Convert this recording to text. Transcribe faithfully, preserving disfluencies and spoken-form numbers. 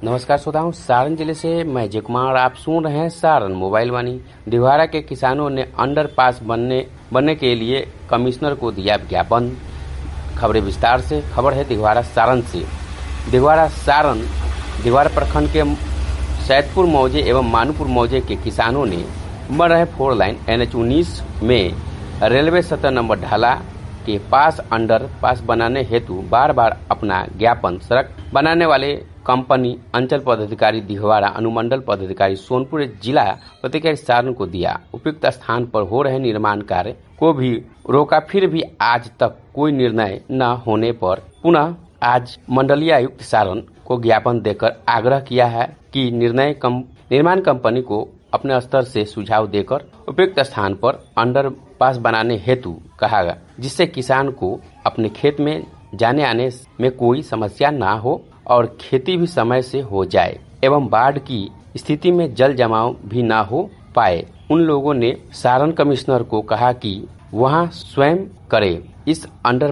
नमस्कार श्रोताओं, सारण जिले से मैं जय कुमार। आप सुन रहे हैं सारण मोबाइल वाणी। दिघवारा के किसानों ने अंडरपास बनने बनने के लिए कमिश्नर को दिया ज्ञापन। खबरें विस्तार से। खबर है दिघवारा सारण से। दिघवारा सारण दिघवारा प्रखंड के सैदपुर मौजे एवं मानूपुर मौजे के किसानों ने बन रहे फोर लाइन एन एच उन्नीस में रेलवे सत्तर नंबर ढाला के पास अंडर पास बनाने हेतु बार बार अपना ज्ञापन सड़क बनाने वाले कंपनी अंचल पदाधिकारी दिघवारा, अनुमंडल पदाधिकारी सोनपुर, जिला पदाधिकारी सारण को दिया। उपयुक्त स्थान पर हो रहे निर्माण कार्य को भी रोका, फिर भी आज तक कोई निर्णय न होने पर पुनः आज मंडलीय आयुक्त सारण को ज्ञापन देकर आग्रह किया है कि निर्णय कम, निर्माण कंपनी को अपने स्तर से सुझाव देकर उपयुक्त स्थान पर अंडर पास बनाने हेतु कहा, जिससे किसान को अपने खेत में जाने आने में कोई समस्या ना हो और खेती भी समय से हो जाए एवं बाढ़ की स्थिति में जल जमाव भी ना हो पाए। उन लोगों ने सारण कमिश्नर को कहा कि वहां स्वयं करे। इस अंडर